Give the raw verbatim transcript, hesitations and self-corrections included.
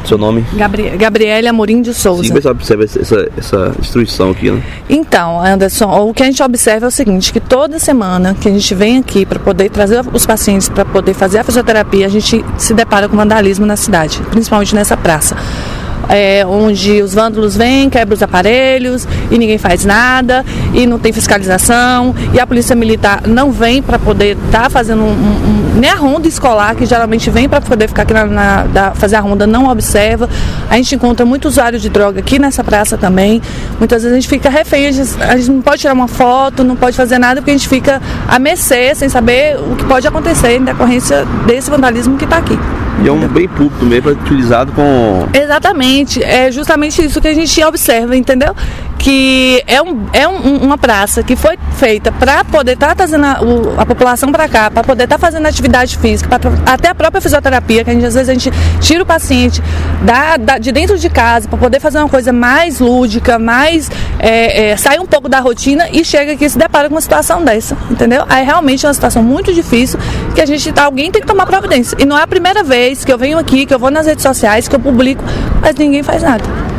Seu nome? Gabri Gabriele Amorim de Souza. Sim, você observa essa, essa destruição aqui, né? Então, Anderson, o que a gente observa é o seguinte, que toda semana que a gente vem aqui para poder trazer os pacientes para poder fazer a fisioterapia, a gente se depara com vandalismo na cidade, principalmente nessa praça. É, onde os vândalos vêm, quebram os aparelhos e ninguém faz nada e não tem fiscalização e a polícia militar não vem para poder estar tá fazendo um, um, nem a ronda escolar, que geralmente vem para poder ficar aqui na, na da, fazer a ronda, não observa. A gente encontra muito usuário de droga aqui nessa praça também. Muitas vezes a gente fica refém, a gente, a gente não pode tirar uma foto, não pode fazer nada porque a gente fica a mercê, sem saber o que pode acontecer em decorrência desse vandalismo que está aqui. E é um bem público mesmo, utilizado com... Exatamente, é justamente isso que a gente observa, entendeu? Que é, um, é um, uma praça que foi feita para poder estar tá trazendo a, o, a população para cá, para poder estar tá fazendo atividade física, pra, até a própria fisioterapia, que a gente, às vezes a gente tira o paciente da, da, de dentro de casa para poder fazer uma coisa mais lúdica, mais é, é, sair um pouco da rotina e chega aqui e se depara com uma situação dessa, entendeu? Aí realmente é uma situação muito difícil que a gente, alguém tem que tomar providência. E não é a primeira vez que eu venho aqui, que eu vou nas redes sociais, que eu publico, mas ninguém faz nada.